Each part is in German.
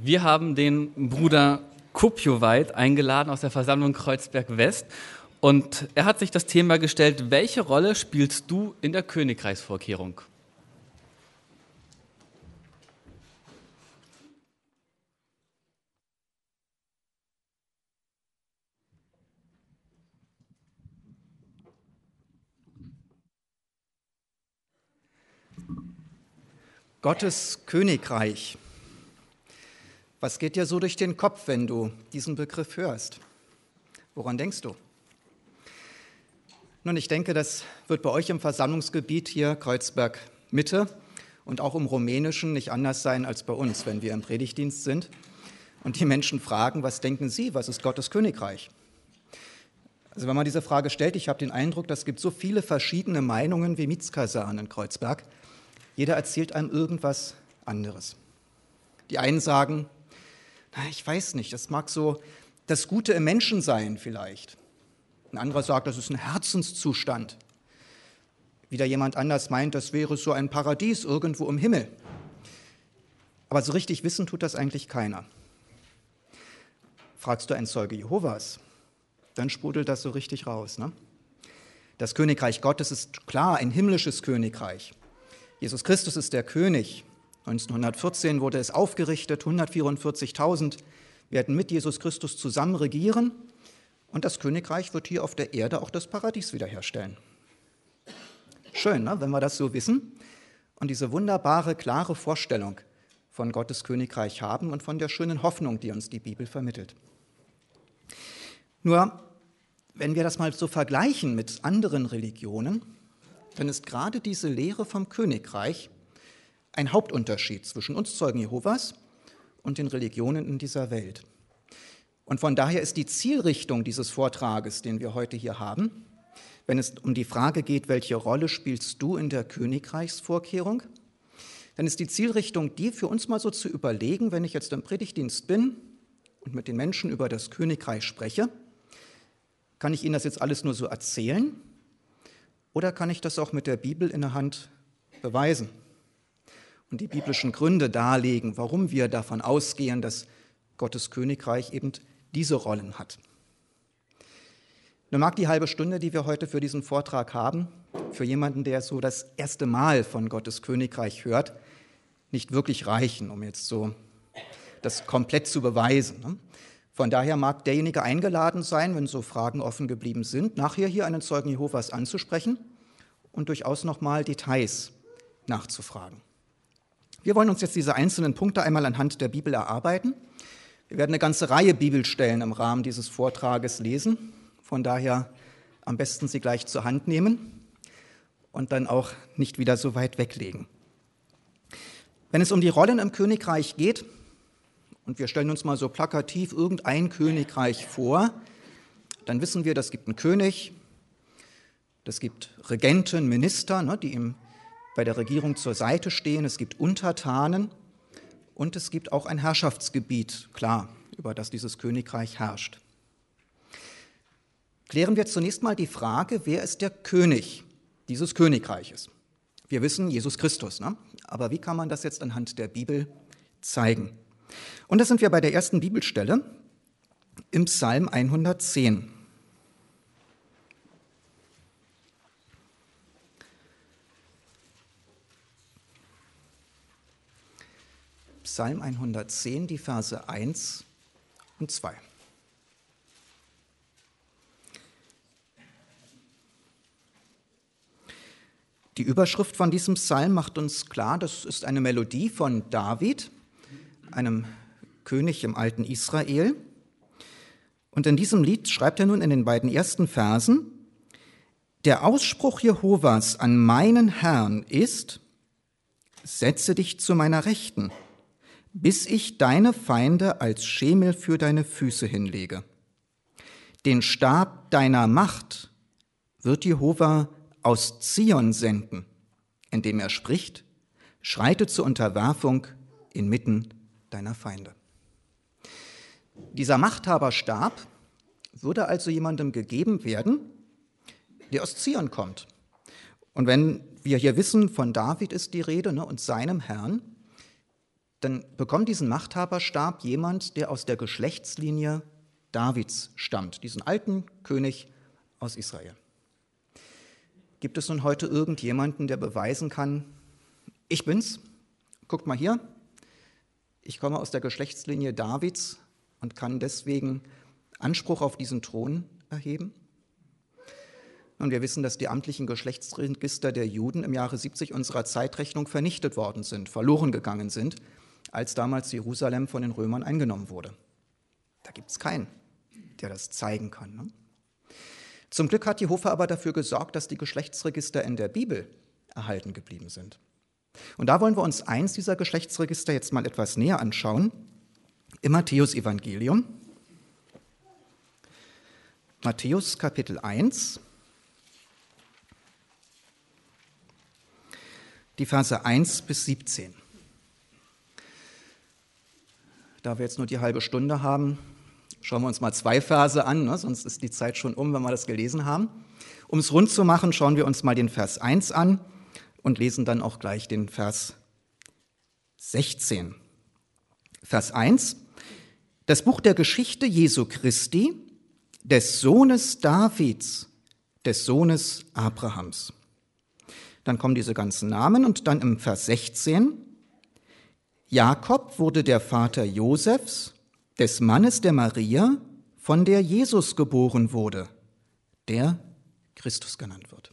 Wir haben den Bruder Kupioweit eingeladen aus der Versammlung Kreuzberg West und er hat sich das Thema gestellt: Welche Rolle spielst du in der Königreichsvorkehrung? Gottes Königreich. Was geht dir so durch den Kopf, wenn du diesen Begriff hörst? Woran denkst du? Nun, ich denke, das wird bei euch im Versammlungsgebiet hier Kreuzberg Mitte und auch im Rumänischen nicht anders sein als bei uns, wenn wir im Predigtdienst sind und die Menschen fragen, was denken sie, was ist Gottes Königreich? Also wenn man diese Frage stellt, ich habe den Eindruck, das gibt so viele verschiedene Meinungen wie Mietskasernen in Kreuzberg. Jeder erzählt einem irgendwas anderes. Die einen sagen, ich weiß nicht, das mag so das Gute im Menschen sein vielleicht. Ein anderer sagt, das ist ein Herzenszustand. Wieder jemand anders meint, das wäre so ein Paradies irgendwo im Himmel. Aber so richtig wissen tut das eigentlich keiner. Fragst du einen Zeuge Jehovas, dann sprudelt das so richtig raus, ne? Das Königreich Gottes ist klar ein himmlisches Königreich. Jesus Christus ist der König. 1914 wurde es aufgerichtet, 144.000 werden mit Jesus Christus zusammen regieren und das Königreich wird hier auf der Erde auch das Paradies wiederherstellen. Schön, ne, wenn wir das so wissen und diese wunderbare, klare Vorstellung von Gottes Königreich haben und von der schönen Hoffnung, die uns die Bibel vermittelt. Nur, wenn wir das mal so vergleichen mit anderen Religionen, dann ist gerade diese Lehre vom Königreich ein Hauptunterschied zwischen uns Zeugen Jehovas und den Religionen in dieser Welt. Und von daher ist die Zielrichtung dieses Vortrages, den wir heute hier haben, wenn es um die Frage geht, welche Rolle spielst du in der Königreichsvorkehrung, dann ist die Zielrichtung die, für uns mal so zu überlegen, wenn ich jetzt im Predigtdienst bin und mit den Menschen über das Königreich spreche, kann ich ihnen das jetzt alles nur so erzählen? Oder kann ich das auch mit der Bibel in der Hand beweisen und die biblischen Gründe darlegen, warum wir davon ausgehen, dass Gottes Königreich eben diese Rollen hat? Nun mag die halbe Stunde, die wir heute für diesen Vortrag haben, für jemanden, der so das erste Mal von Gottes Königreich hört, nicht wirklich reichen, um jetzt so das komplett zu beweisen. Von daher mag derjenige eingeladen sein, wenn so Fragen offen geblieben sind, nachher hier einen Zeugen Jehovas anzusprechen und durchaus nochmal Details nachzufragen. Wir wollen uns jetzt diese einzelnen Punkte einmal anhand der Bibel erarbeiten. Wir werden eine ganze Reihe Bibelstellen im Rahmen dieses Vortrages lesen. Von daher am besten sie gleich zur Hand nehmen und dann auch nicht wieder so weit weglegen. Wenn es um die Rollen im Königreich geht, und wir stellen uns mal so plakativ irgendein Königreich vor, dann wissen wir, das gibt einen König, das gibt Regenten, Minister, die ihm bei der Regierung zur Seite stehen, es gibt Untertanen und es gibt auch ein Herrschaftsgebiet, klar, über das dieses Königreich herrscht. Klären wir zunächst mal die Frage, wer ist der König dieses Königreiches? Wir wissen, Jesus Christus, aber wie kann man das jetzt anhand der Bibel zeigen? Und da sind wir bei der ersten Bibelstelle im Psalm 110. Psalm 110, die Verse 1 und 2. Die Überschrift von diesem Psalm macht uns klar, das ist eine Melodie von David, einem König im alten Israel. Und in diesem Lied schreibt er nun in den beiden ersten Versen: Der Ausspruch Jehovas an meinen Herrn ist: Setze dich zu meiner Rechten, bis ich deine Feinde als Schemel für deine Füße hinlege. Den Stab deiner Macht wird Jehova aus Zion senden, indem er spricht: Schreite zur Unterwerfung inmitten deiner Feinde. Dieser Machthaberstab würde also jemandem gegeben werden, der aus Zion kommt. Und wenn wir hier wissen, von David ist die Rede und seinem Herrn, dann bekommt diesen Machthaberstab jemand, der aus der Geschlechtslinie Davids stammt, diesen alten König aus Israel. Gibt es nun heute irgendjemanden, der beweisen kann, ich bin's, guckt mal hier, ich komme aus der Geschlechtslinie Davids und kann deswegen Anspruch auf diesen Thron erheben? Und wir wissen, dass die amtlichen Geschlechtsregister der Juden im Jahre 70 unserer Zeitrechnung vernichtet worden sind, verloren gegangen sind, als damals Jerusalem von den Römern eingenommen wurde. Da gibt es keinen, der das zeigen kann. Ne? Zum Glück hat Jehova aber dafür gesorgt, dass die Geschlechtsregister in der Bibel erhalten geblieben sind. Und da wollen wir uns eins dieser Geschlechtsregister jetzt mal etwas näher anschauen. Im Matthäus-Evangelium. Matthäus Kapitel 1. Die Verse 1 bis 17. Da wir jetzt nur die halbe Stunde haben, schauen wir uns mal 2 Verse an, ne? Sonst ist die Zeit schon um, wenn wir das gelesen haben. Um es rund zu machen, schauen wir uns mal den Vers 1 an und lesen dann auch gleich den Vers 16. Vers 1. Das Buch der Geschichte Jesu Christi, des Sohnes Davids, des Sohnes Abrahams. Dann kommen diese ganzen Namen und dann im Vers 16, Jakob wurde der Vater Josefs, des Mannes der Maria, von der Jesus geboren wurde, der Christus genannt wird.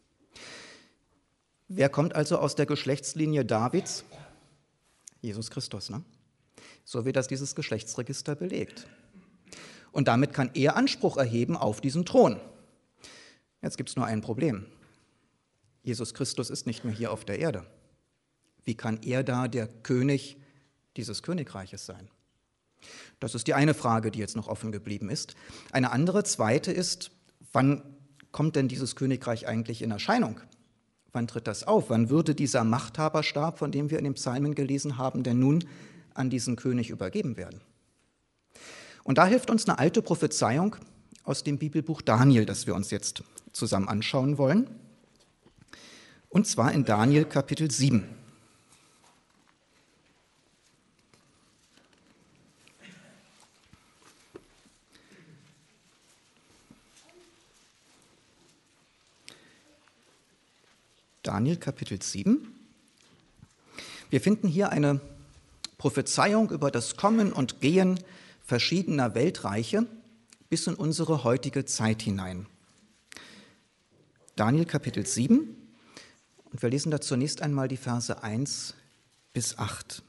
Wer kommt also aus der Geschlechtslinie Davids? Jesus Christus, ne? So wie das dieses Geschlechtsregister belegt. Und damit kann er Anspruch erheben auf diesen Thron. Jetzt gibt es nur ein Problem. Jesus Christus ist nicht mehr hier auf der Erde. Wie kann er da der König dieses Königreiches sein? Das ist die eine Frage, die jetzt noch offen geblieben ist. Eine andere, zweite ist, wann kommt denn dieses Königreich eigentlich in Erscheinung? Wann tritt das auf? Wann würde dieser Machthaberstab, von dem wir in den Psalmen gelesen haben, denn nun an diesen König übergeben werden? Und da hilft uns eine alte Prophezeiung aus dem Bibelbuch Daniel, das wir uns jetzt zusammen anschauen wollen. Und zwar in Daniel Kapitel 7. Daniel Kapitel 7. Wir finden hier eine Prophezeiung über das Kommen und Gehen verschiedener Weltreiche bis in unsere heutige Zeit hinein. Daniel Kapitel 7. Und wir lesen da zunächst einmal die Verse 1 bis 8.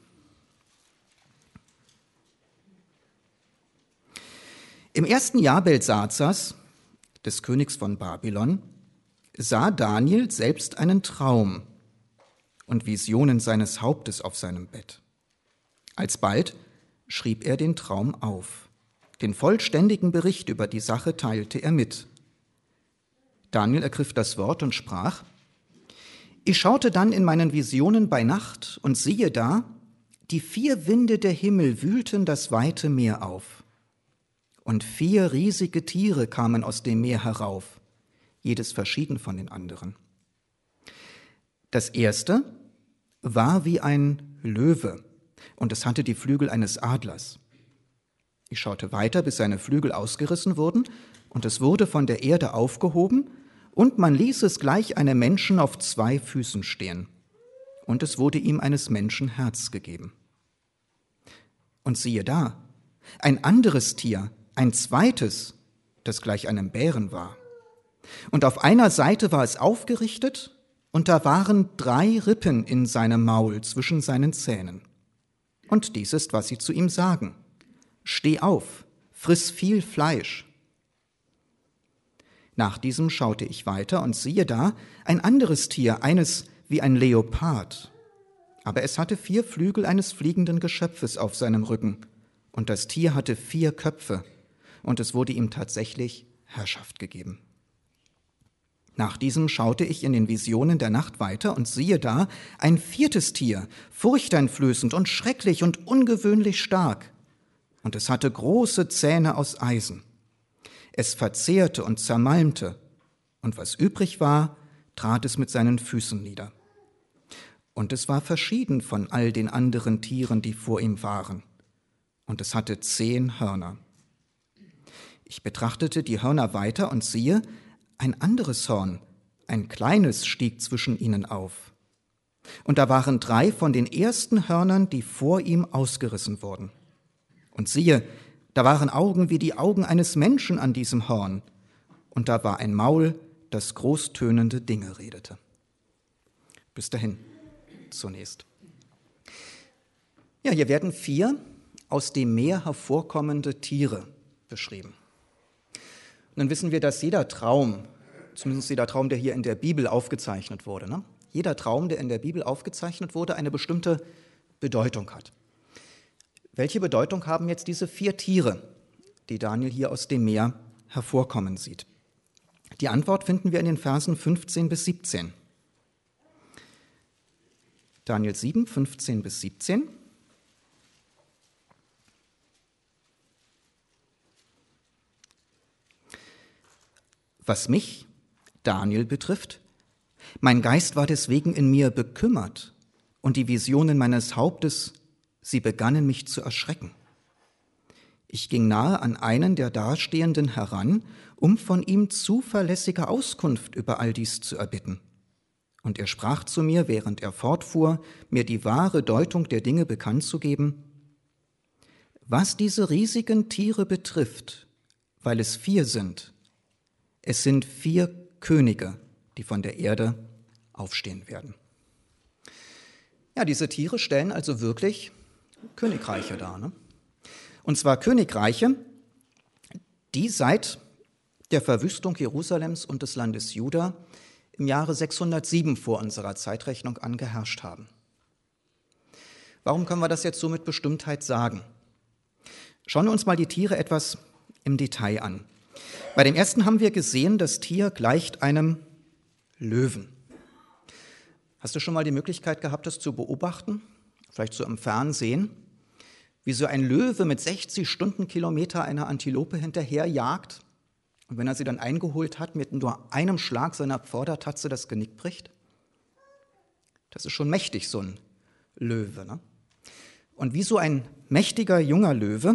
Im ersten Jahr Belsazars, des Königs von Babylon, sah Daniel selbst einen Traum und Visionen seines Hauptes auf seinem Bett. Alsbald schrieb er den Traum auf. Den vollständigen Bericht über die Sache teilte er mit. Daniel ergriff das Wort und sprach: Ich schaute dann in meinen Visionen bei Nacht und siehe da, die 4 Winde der Himmel wühlten das weite Meer auf. Und 4 riesige Tiere kamen aus dem Meer herauf, jedes verschieden von den anderen. Das erste war wie ein Löwe und es hatte die Flügel eines Adlers. Ich schaute weiter, bis seine Flügel ausgerissen wurden und es wurde von der Erde aufgehoben und man ließ es gleich einem Menschen auf 2 Füßen stehen und es wurde ihm eines Menschen Herz gegeben. Und siehe da, ein anderes Tier, ein zweites, das gleich einem Bären war. Und auf einer Seite war es aufgerichtet, und da waren 3 Rippen in seinem Maul zwischen seinen Zähnen. Und dies ist, was sie zu ihm sagen: Steh auf, friss viel Fleisch. Nach diesem schaute ich weiter, und siehe da, ein anderes Tier, eines wie ein Leopard. Aber es hatte 4 Flügel eines fliegenden Geschöpfes auf seinem Rücken, und das Tier hatte 4 Köpfe, und es wurde ihm tatsächlich Herrschaft gegeben. Nach diesem schaute ich in den Visionen der Nacht weiter und siehe da, ein 4. Tier, furchteinflößend und schrecklich und ungewöhnlich stark. Und es hatte große Zähne aus Eisen. Es verzehrte und zermalmte, und was übrig war, trat es mit seinen Füßen nieder. und es war verschieden von all den anderen Tieren, die vor ihm waren, und es hatte 10 Hörner. Ich betrachtete die Hörner weiter und siehe, ein anderes Horn, ein kleines, stieg zwischen ihnen auf. Und da waren 3 von den ersten Hörnern, die vor ihm ausgerissen wurden. Und siehe, da waren Augen wie die Augen eines Menschen an diesem Horn, und da war ein Maul, das großtönende Dinge redete. Bis dahin zunächst. Ja, hier werden 4 aus dem Meer hervorkommende Tiere beschrieben. Und dann wissen wir, dass jeder Traum, zumindest jeder Traum, der hier in der Bibel aufgezeichnet wurde, jeder Traum, der in der Bibel aufgezeichnet wurde, eine bestimmte Bedeutung hat. Welche Bedeutung haben jetzt diese 4 Tiere, die Daniel hier aus dem Meer hervorkommen sieht? Die Antwort finden wir in den Versen 15 bis 17. Daniel 7, 15 bis 17. Was mich, Daniel, betrifft, mein Geist war deswegen in mir bekümmert, und die Visionen meines Hauptes, sie begannen mich zu erschrecken. Ich ging nahe an einen der Dastehenden heran, um von ihm zuverlässige Auskunft über all dies zu erbitten. Und er sprach zu mir, während er fortfuhr, mir die wahre Deutung der Dinge bekannt zu geben: Was diese riesigen Tiere betrifft, weil es 4 sind, es sind 4 Könige, die von der Erde aufstehen werden. Ja, diese Tiere stellen also wirklich Königreiche dar. Und zwar Königreiche, die seit der Verwüstung Jerusalems und des Landes Juda im Jahre 607 vor unserer Zeitrechnung an geherrscht haben. Warum können wir das jetzt so mit Bestimmtheit sagen? Schauen wir uns mal die Tiere etwas im Detail an. Bei dem ersten haben wir gesehen, das Tier gleicht einem Löwen. Hast du schon mal die Möglichkeit gehabt, das zu beobachten? Vielleicht so im Fernsehen, wie so ein Löwe mit 60 Stundenkilometer einer Antilope hinterherjagt und wenn er sie dann eingeholt hat, mit nur einem Schlag seiner Vordertatze das Genick bricht? Das ist schon mächtig, so ein Löwe, ne? Und wie so ein mächtiger junger Löwe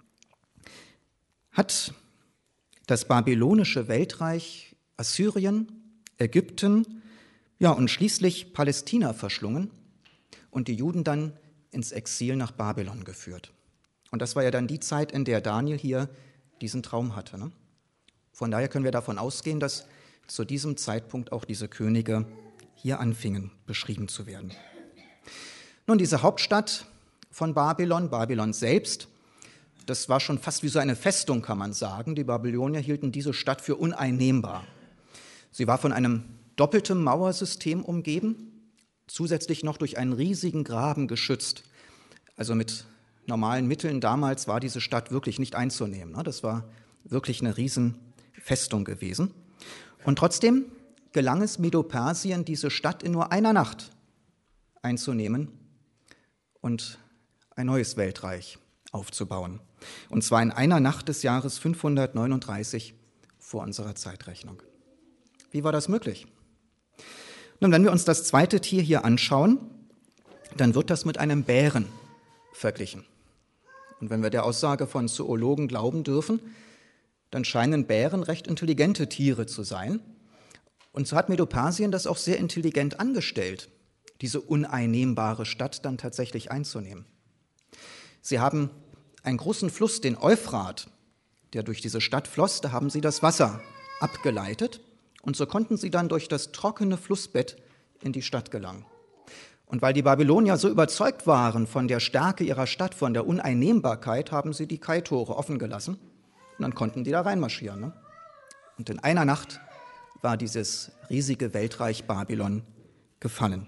hat das babylonische Weltreich Assyrien, Ägypten, ja und schließlich Palästina verschlungen und die Juden dann ins Exil nach Babylon geführt. Und das war ja dann die Zeit, in der Daniel hier diesen Traum hatte, ne? Von daher können wir davon ausgehen, dass zu diesem Zeitpunkt auch diese Könige hier anfingen, beschrieben zu werden. Nun, diese Hauptstadt von Babylon, Babylon selbst, das war schon fast wie so eine Festung, kann man sagen. Die Babylonier hielten diese Stadt für uneinnehmbar. Sie war von einem doppelten Mauersystem umgeben, zusätzlich noch durch einen riesigen Graben geschützt. Also mit normalen Mitteln damals war diese Stadt wirklich nicht einzunehmen. Das war wirklich eine Riesenfestung gewesen. Und trotzdem gelang es Medo-Persien, diese Stadt in nur einer Nacht einzunehmen und ein neues Weltreich aufzubauen. Und zwar in einer Nacht des Jahres 539 vor unserer Zeitrechnung. Wie war das möglich? Nun, wenn wir uns das zweite Tier hier anschauen, dann wird das mit einem Bären verglichen. Und wenn wir der Aussage von Zoologen glauben dürfen, dann scheinen Bären recht intelligente Tiere zu sein. Und so hat Medo-Persien das auch sehr intelligent angestellt, diese uneinnehmbare Stadt dann tatsächlich einzunehmen. Sie haben einen großen Fluss, den Euphrat, der durch diese Stadt floss, da haben sie das Wasser abgeleitet und so konnten sie dann durch das trockene Flussbett in die Stadt gelangen. Und weil die Babylonier so überzeugt waren von der Stärke ihrer Stadt, von der Uneinnehmbarkeit, haben sie die Kaitore offen gelassen und dann konnten die da reinmarschieren, ne? Und in einer Nacht war dieses riesige Weltreich Babylon gefallen.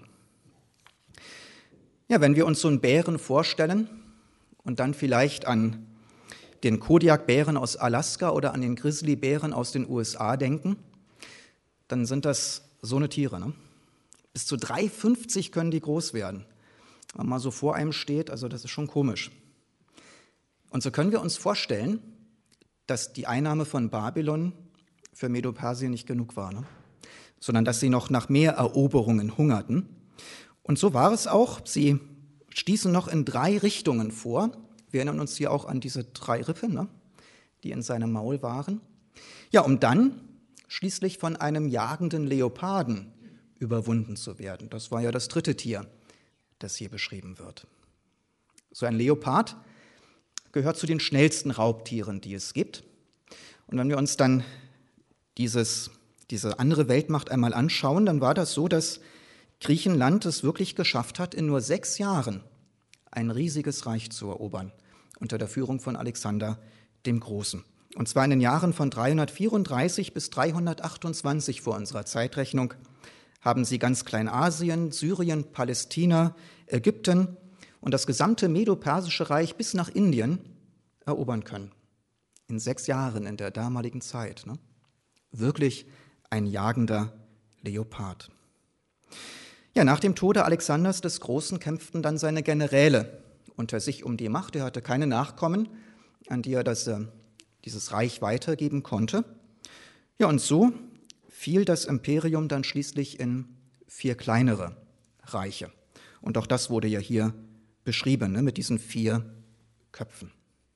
Ja, wenn wir uns so einen Bären vorstellen und dann vielleicht an den Kodiakbären aus Alaska oder an den Grizzlybären aus den USA denken, dann sind das so eine Tiere, ne? Bis zu 3,50 können die groß werden. Wenn man mal so vor einem steht, also das ist schon komisch. Und so können wir uns vorstellen, dass die Einnahme von Babylon für Medo-Persien nicht genug war, ne? Sondern dass sie noch nach mehr Eroberungen hungerten. Und so war es auch. Sie stießen noch in 3 Richtungen vor. Wir erinnern uns hier auch an diese 3 Rippe, ne, die in seinem Maul waren. Ja, um dann schließlich von einem jagenden Leoparden überwunden zu werden. Das war ja das 3. Tier, das hier beschrieben wird. So ein Leopard gehört zu den schnellsten Raubtieren, die es gibt. Und wenn wir uns dann diese andere Weltmacht einmal anschauen, dann war das so, dass Griechenland es wirklich geschafft hat, in nur 6 Jahren ein riesiges Reich zu erobern, unter der Führung von Alexander dem Großen. Und zwar in den Jahren von 334 bis 328 vor unserer Zeitrechnung haben sie ganz Kleinasien, Syrien, Palästina, Ägypten und das gesamte Medo-Persische Reich bis nach Indien erobern können. In 6 Jahren in der damaligen Zeit. Ne? Wirklich ein jagender Leopard. Ja, nach dem Tode Alexanders des Großen kämpften dann seine Generäle unter sich um die Macht. Er hatte keine Nachkommen, an die er dieses Reich weitergeben konnte. Ja, und so fiel das Imperium dann schließlich in 4 kleinere Reiche. Und auch das wurde ja hier beschrieben, ne, mit diesen 4 Köpfen.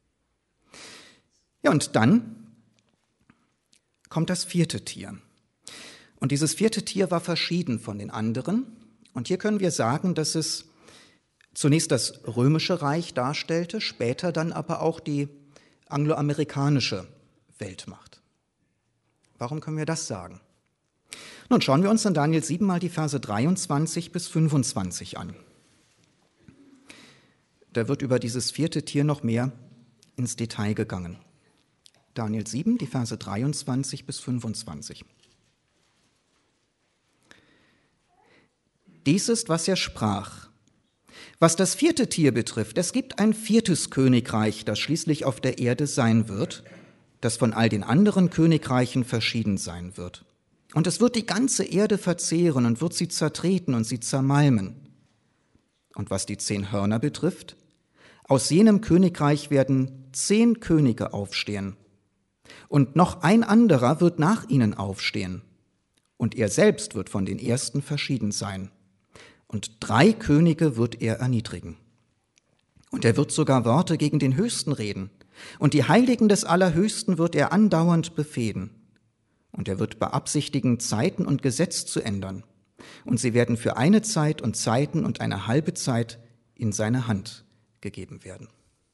Ja, und dann kommt das 4. Tier. Und dieses 4. Tier war verschieden von den anderen. Und hier können wir sagen, dass es zunächst das Römische Reich darstellte, später dann aber auch die angloamerikanische Weltmacht. Warum können wir das sagen? Nun schauen wir uns in Daniel 7 mal die Verse 23 bis 25 an. Da wird über dieses 4. Tier noch mehr ins Detail gegangen. Daniel 7, die Verse 23 bis 25. Dies ist, was er sprach. Was das 4. Tier betrifft, es gibt ein 4. Königreich, das schließlich auf der Erde sein wird, das von all den anderen Königreichen verschieden sein wird. Und es wird die ganze Erde verzehren und wird sie zertreten und sie zermalmen. Und was die 10 Hörner betrifft, aus jenem Königreich werden 10 Könige aufstehen. Und noch ein anderer wird nach ihnen aufstehen. Und er selbst wird von den ersten verschieden sein. Und 3 Könige wird er erniedrigen. Und er wird sogar Worte gegen den Höchsten reden. Und die Heiligen des Allerhöchsten wird er andauernd befehden. Und er wird beabsichtigen, Zeiten und Gesetz zu ändern. Und sie werden für eine Zeit und Zeiten und eine halbe Zeit in seine Hand gegeben werden.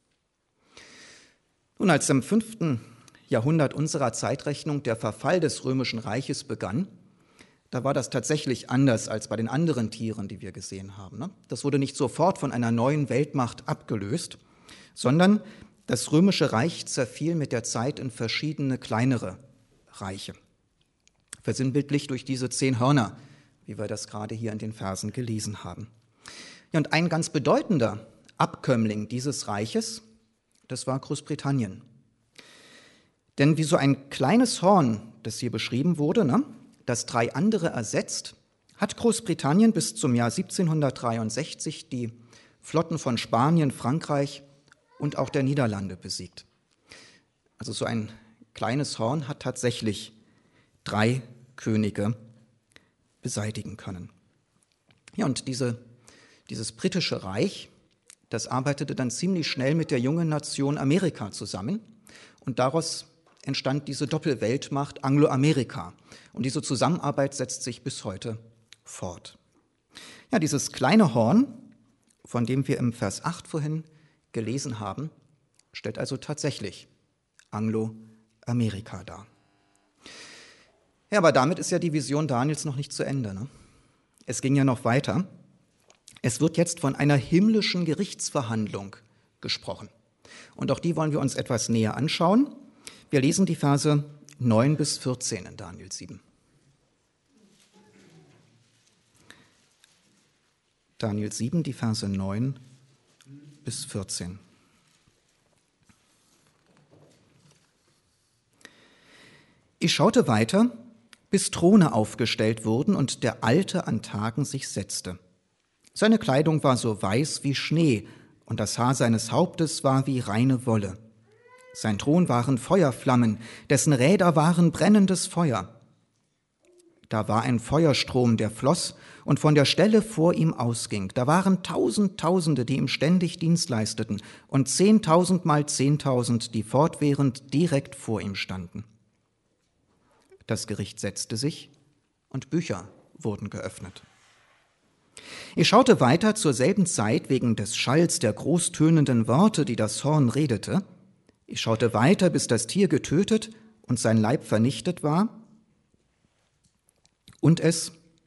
Nun, als im 5. Jahrhundert unserer Zeitrechnung der Verfall des Römischen Reiches begann, da war das tatsächlich anders als bei den anderen Tieren, die wir gesehen haben. Das wurde nicht sofort von einer neuen Weltmacht abgelöst, sondern das Römische Reich zerfiel mit der Zeit in verschiedene kleinere Reiche. Versinnbildlicht durch diese 10 Hörner, wie wir das gerade hier in den Versen gelesen haben. Ja, und ein ganz bedeutender Abkömmling dieses Reiches, das war Großbritannien. Denn wie so ein kleines Horn, das hier beschrieben wurde, das 3 andere ersetzt, hat Großbritannien bis zum Jahr 1763 die Flotten von Spanien, Frankreich und auch der Niederlande besiegt. Also so ein kleines Horn hat tatsächlich 3 Könige beseitigen können. Ja, und dieses britische Reich, das arbeitete dann ziemlich schnell mit der jungen Nation Amerika zusammen und daraus entstand diese Doppelweltmacht Angloamerika. Und diese Zusammenarbeit setzt sich bis heute fort. Ja, dieses kleine Horn, von dem wir im Vers 8 vorhin gelesen haben, stellt also tatsächlich Angloamerika dar. Ja, aber damit ist ja die Vision Daniels noch nicht zu Ende. Ne? Es ging ja noch weiter. Es wird jetzt von einer himmlischen Gerichtsverhandlung gesprochen. Und auch die wollen wir uns etwas näher anschauen. Wir lesen die Verse 9 bis 14 in Daniel 7. Daniel 7, die Verse 9 bis 14. Ich schaute weiter, bis Throne aufgestellt wurden und der Alte an Tagen sich setzte. Seine Kleidung war so weiß wie Schnee und das Haar seines Hauptes war wie reine Wolle. Sein Thron waren Feuerflammen, dessen Räder waren brennendes Feuer. Da war ein Feuerstrom, der floss und von der Stelle vor ihm ausging. Da waren Tausende, die ihm ständig Dienst leisteten und 10.000 mal 10.000, die fortwährend direkt vor ihm standen. Das Gericht setzte sich und Bücher wurden geöffnet. Ich schaute weiter zur selben Zeit wegen des Schalls der großtönenden Worte, die das Horn redete. Ich schaute weiter, bis das Tier getötet und sein Leib vernichtet war. Und es,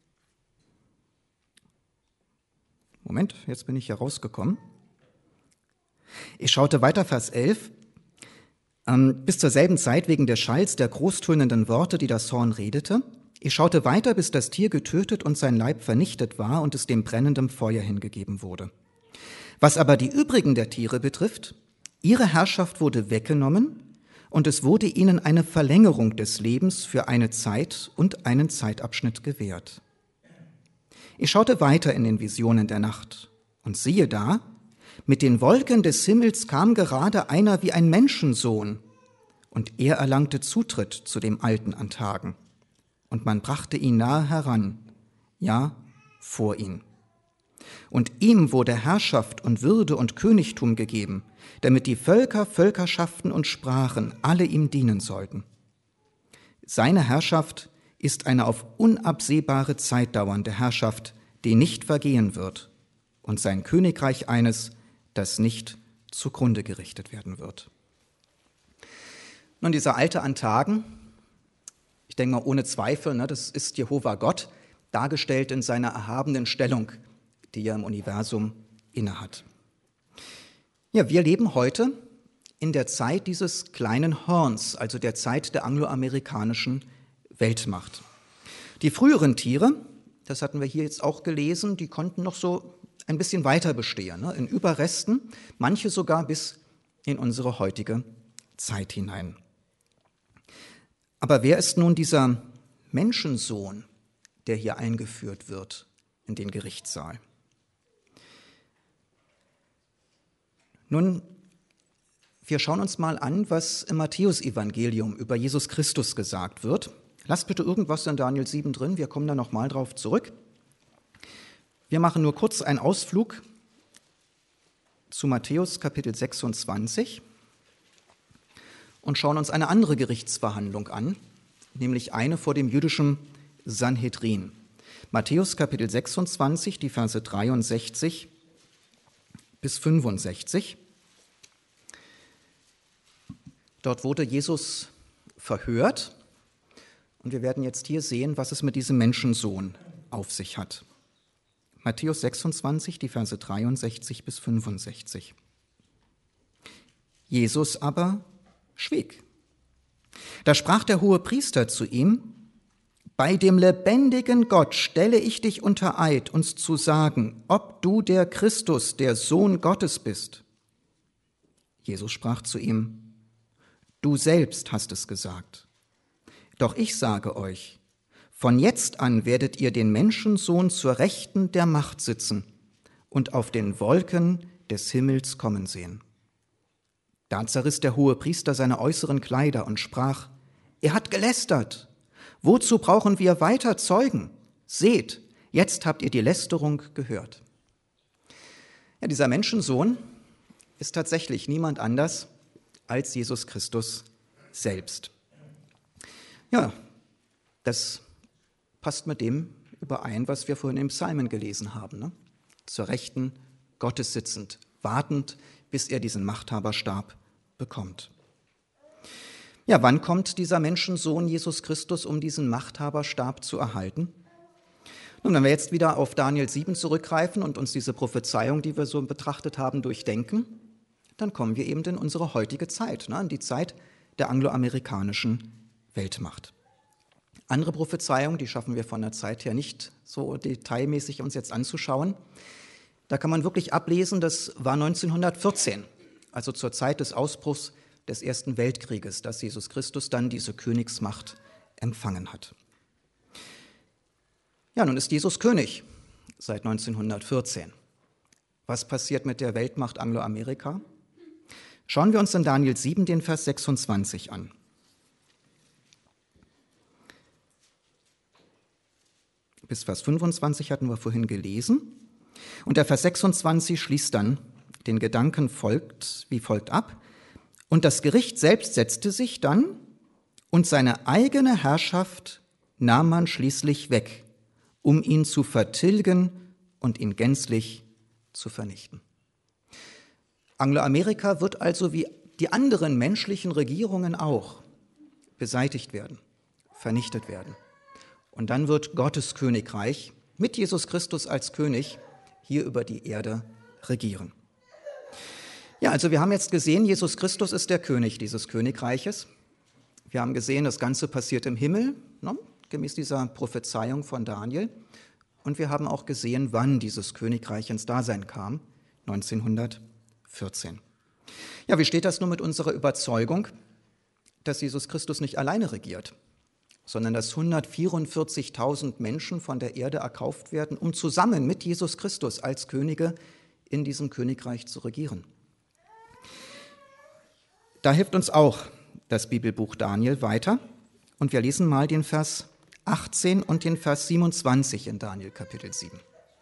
jetzt bin ich hier rausgekommen. Ich schaute weiter, Vers 11, bis zur selben Zeit wegen des Schalls der großtönenden Worte, die das Horn redete. Ich schaute weiter, bis das Tier getötet und sein Leib vernichtet war und es dem brennenden Feuer hingegeben wurde. Was aber die übrigen der Tiere betrifft, ihre Herrschaft wurde weggenommen und es wurde ihnen eine Verlängerung des Lebens für eine Zeit und einen Zeitabschnitt gewährt. Ich schaute weiter in den Visionen der Nacht und siehe da, mit den Wolken des Himmels kam gerade einer wie ein Menschensohn und er erlangte Zutritt zu dem Alten an Tagen. Und man brachte ihn nahe heran, ja, vor ihn. Und ihm wurde Herrschaft und Würde und Königtum gegeben, damit die Völker, Völkerschaften und Sprachen alle ihm dienen sollten. Seine Herrschaft ist eine auf unabsehbare Zeit dauernde Herrschaft, die nicht vergehen wird, und sein Königreich eines, das nicht zugrunde gerichtet werden wird. Nun, dieser Alte an Tagen, ich denke mal ohne Zweifel, das ist Jehova Gott, dargestellt in seiner erhabenen Stellung, die er im Universum innehat. Ja, wir leben heute in der Zeit dieses kleinen Horns, also der Zeit der angloamerikanischen Weltmacht. Die früheren Tiere, das hatten wir hier jetzt auch gelesen, die konnten noch so ein bisschen weiter bestehen, in Überresten, manche sogar bis in unsere heutige Zeit hinein. Aber wer ist nun dieser Menschensohn, der hier eingeführt wird in den Gerichtssaal? Nun, wir schauen uns mal an, was im Matthäusevangelium über Jesus Christus gesagt wird. Lasst bitte irgendwas in Daniel 7 drin, wir kommen da nochmal drauf zurück. Wir machen nur kurz einen Ausflug zu Matthäus Kapitel 26 und schauen uns eine andere Gerichtsverhandlung an, nämlich eine vor dem jüdischen Sanhedrin. Matthäus Kapitel 26, die Verse 63 bis 65. Dort wurde Jesus verhört und wir werden jetzt hier sehen, was es mit diesem Menschensohn auf sich hat. Matthäus 26, die Verse 63 bis 65. Jesus aber schwieg. Da sprach der Hohepriester zu ihm: Bei dem lebendigen Gott stelle ich dich unter Eid, uns zu sagen, ob du der Christus, der Sohn Gottes bist. Jesus sprach zu ihm: Du selbst hast es gesagt. Doch ich sage euch, von jetzt an werdet ihr den Menschensohn zur Rechten der Macht sitzen und auf den Wolken des Himmels kommen sehen. Da zerriss der Hohepriester seine äußeren Kleider und sprach: Er hat gelästert. Wozu brauchen wir weiter Zeugen? Seht, jetzt habt ihr die Lästerung gehört. Ja, dieser Menschensohn ist tatsächlich niemand anders als Jesus Christus selbst. Ja, das passt mit dem überein, was wir vorhin im Psalmen gelesen haben. Ne? Zur Rechten Gottes sitzend, wartend, bis er diesen Machthaberstab bekommt. Ja, wann kommt dieser Menschensohn Jesus Christus, um diesen Machthaberstab zu erhalten? Nun, wenn wir jetzt wieder auf Daniel 7 zurückgreifen und uns diese Prophezeiung, die wir so betrachtet haben, durchdenken, dann kommen wir eben in unsere heutige Zeit, in die Zeit der angloamerikanischen Weltmacht. Andere Prophezeiungen, die schaffen wir von der Zeit her nicht so detailmäßig uns jetzt anzuschauen. Da kann man wirklich ablesen, das war 1914, also zur Zeit des Ausbruchs des Ersten Weltkrieges, dass Jesus Christus dann diese Königsmacht empfangen hat. Ja, nun ist Jesus König seit 1914. Was passiert mit der Weltmacht Angloamerika? Schauen wir uns in Daniel 7 den Vers 26 an. bis Vers 25 hatten wir vorhin gelesen. Und der Vers 26 schließt dann den Gedanken wie folgt ab. Und das Gericht selbst setzte sich dann, und seine eigene Herrschaft nahm man schließlich weg, um ihn zu vertilgen und ihn gänzlich zu vernichten. Angloamerika wird also wie die anderen menschlichen Regierungen auch beseitigt werden, vernichtet werden. Und dann wird Gottes Königreich mit Jesus Christus als König hier über die Erde regieren. Ja, also wir haben jetzt gesehen, Jesus Christus ist der König dieses Königreiches. Wir haben gesehen, das Ganze passiert im Himmel, ne, gemäß dieser Prophezeiung von Daniel. Und wir haben auch gesehen, wann dieses Königreich ins Dasein kam, 1914. Ja, wie steht das nun mit unserer Überzeugung, dass Jesus Christus nicht alleine regiert, sondern dass 144.000 Menschen von der Erde erkauft werden, um zusammen mit Jesus Christus als Könige in diesem Königreich zu regieren? Da hilft uns auch das Bibelbuch Daniel weiter. Und wir lesen mal den Vers 18 und den Vers 27 in Daniel Kapitel 7.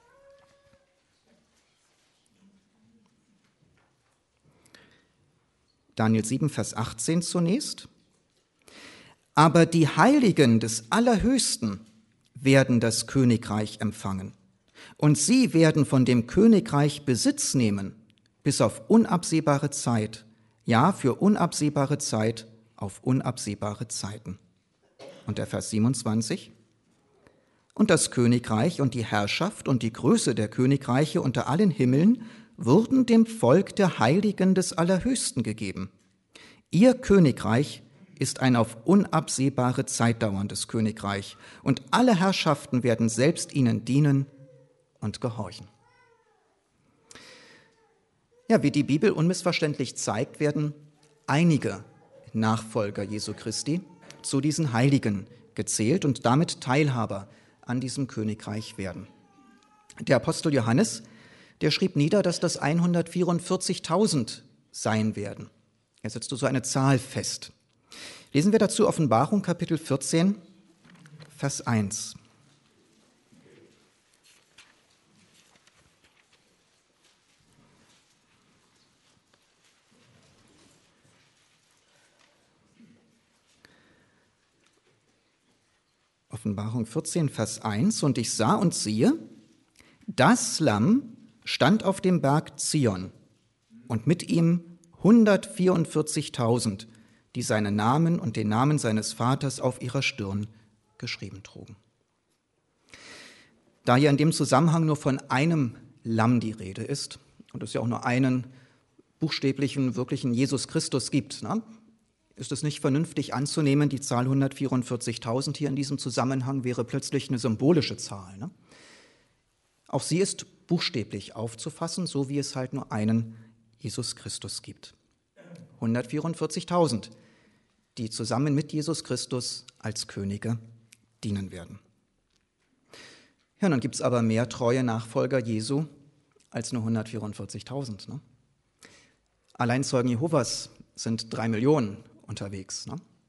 Daniel 7, Vers 18 zunächst. Aber die Heiligen des Allerhöchsten werden das Königreich empfangen. Und sie werden von dem Königreich Besitz nehmen, bis auf unabsehbare Zeit. Ja, für unabsehbare Zeit auf unabsehbare Zeiten. Und der Vers 27. Und das Königreich und die Herrschaft und die Größe der Königreiche unter allen Himmeln wurden dem Volk der Heiligen des Allerhöchsten gegeben. Ihr Königreich ist ein auf unabsehbare Zeit dauerndes Königreich, und alle Herrschaften werden selbst ihnen dienen und gehorchen. Ja, wie die Bibel unmissverständlich zeigt, werden einige Nachfolger Jesu Christi zu diesen Heiligen gezählt und damit Teilhaber an diesem Königreich werden. Der Apostel Johannes, der schrieb nieder, dass das 144.000 sein werden. Er setzte so eine Zahl fest. Lesen wir dazu Offenbarung Kapitel 14, Vers 1. Offenbarung 14, Vers 1. Und ich sah und siehe, das Lamm stand auf dem Berg Zion und mit ihm 144.000, die seinen Namen und den Namen seines Vaters auf ihrer Stirn geschrieben trugen. Da hier in dem Zusammenhang nur von einem Lamm die Rede ist und es ja auch nur einen buchstäblichen, wirklichen Jesus Christus gibt, ist es nicht vernünftig anzunehmen, die Zahl 144.000 hier in diesem Zusammenhang wäre plötzlich eine symbolische Zahl. Auch sie ist buchstäblich aufzufassen, so wie es halt nur einen Jesus Christus gibt. 144.000, die zusammen mit Jesus Christus als Könige dienen werden. Ja, dann gibt es aber mehr treue Nachfolger Jesu als nur 144.000. Allein Zeugen Jehovas sind 3 Millionen unterwegs.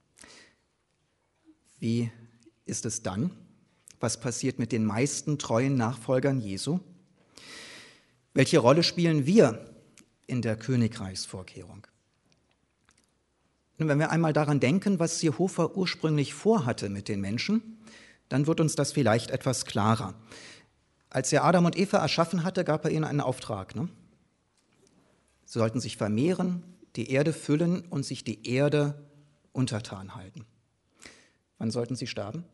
Wie ist es dann? Was passiert mit den meisten treuen Nachfolgern Jesu? Welche Rolle spielen wir in der Königreichsvorkehrung? Nun, wenn wir einmal daran denken, was Jehova ursprünglich vorhatte mit den Menschen, dann wird uns das vielleicht etwas klarer. Als er Adam und Eva erschaffen hatte, gab er ihnen einen Auftrag. Sie sollten sich vermehren, die Erde füllen und sich die Erde untertan halten. Wann sollten sie sterben?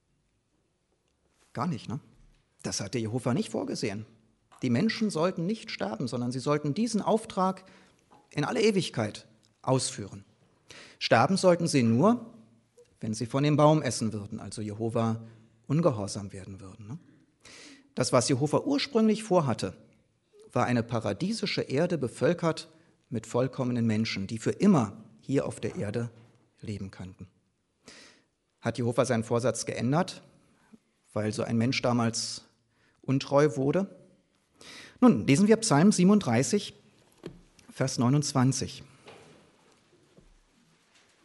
Gar nicht, Das hatte Jehova nicht vorgesehen. Die Menschen sollten nicht sterben, sondern sie sollten diesen Auftrag in alle Ewigkeit ausführen. Sterben sollten sie nur, wenn sie von dem Baum essen würden, also Jehova ungehorsam werden würden. Das, was Jehova ursprünglich vorhatte, war eine paradiesische Erde bevölkert mit vollkommenen Menschen, die für immer hier auf der Erde leben könnten. Hat Jehova seinen Vorsatz geändert, weil so ein Mensch damals untreu wurde? Nun, lesen wir Psalm 37, Vers 29.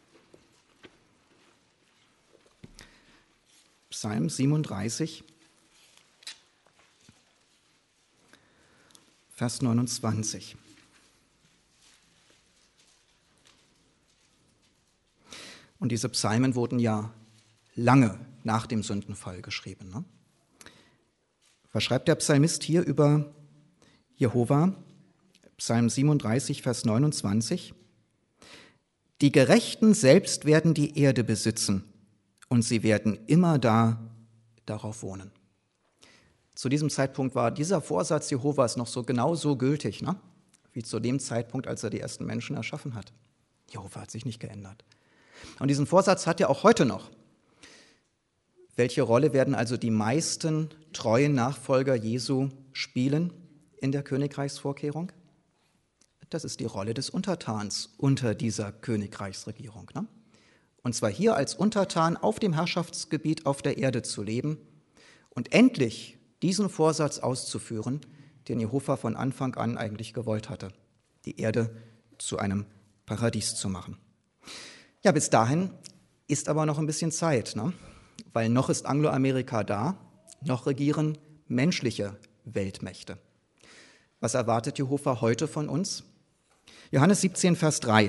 Psalm 37, Vers 29. Und diese Psalmen wurden ja lange nach dem Sündenfall geschrieben. Ne? Was schreibt der Psalmist hier über Jehova? Psalm 37, Vers 29. Die Gerechten selbst werden die Erde besitzen und sie werden immer darauf wohnen. Zu diesem Zeitpunkt war dieser Vorsatz Jehovas noch so genauso gültig, ne? Wie zu dem Zeitpunkt, als er die ersten Menschen erschaffen hat. Jehova hat sich nicht geändert. Und diesen Vorsatz hat er auch heute noch. Welche Rolle werden also die meisten treuen Nachfolger Jesu spielen in der Königreichsvorkehrung? Das ist die Rolle des Untertans unter dieser Königreichsregierung. Ne? Und zwar hier als Untertan auf dem Herrschaftsgebiet auf der Erde zu leben und endlich diesen Vorsatz auszuführen, den Jehova von Anfang an eigentlich gewollt hatte, die Erde zu einem Paradies zu machen. Ja, bis dahin ist aber noch ein bisschen Zeit, ne? Weil noch ist Angloamerika da, noch regieren menschliche Weltmächte. Was erwartet Jehova heute von uns? Johannes 17, Vers 3.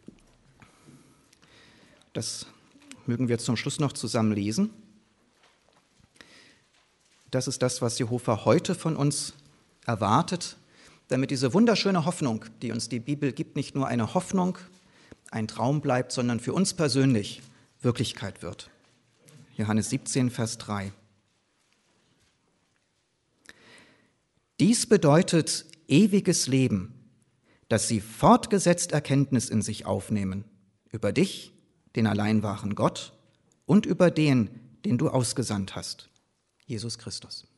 Das mögen wir zum Schluss noch zusammen lesen. Das ist das, was Jehova heute von uns erwartet, damit diese wunderschöne Hoffnung, die uns die Bibel gibt, nicht nur eine Hoffnung, ein Traum bleibt, sondern für uns persönlich Wirklichkeit wird. Johannes 17, Vers 3. Dies bedeutet ewiges Leben, dass sie fortgesetzt Erkenntnis in sich aufnehmen, über dich, den allein wahren Gott, und über den du ausgesandt hast, Jesus Christus.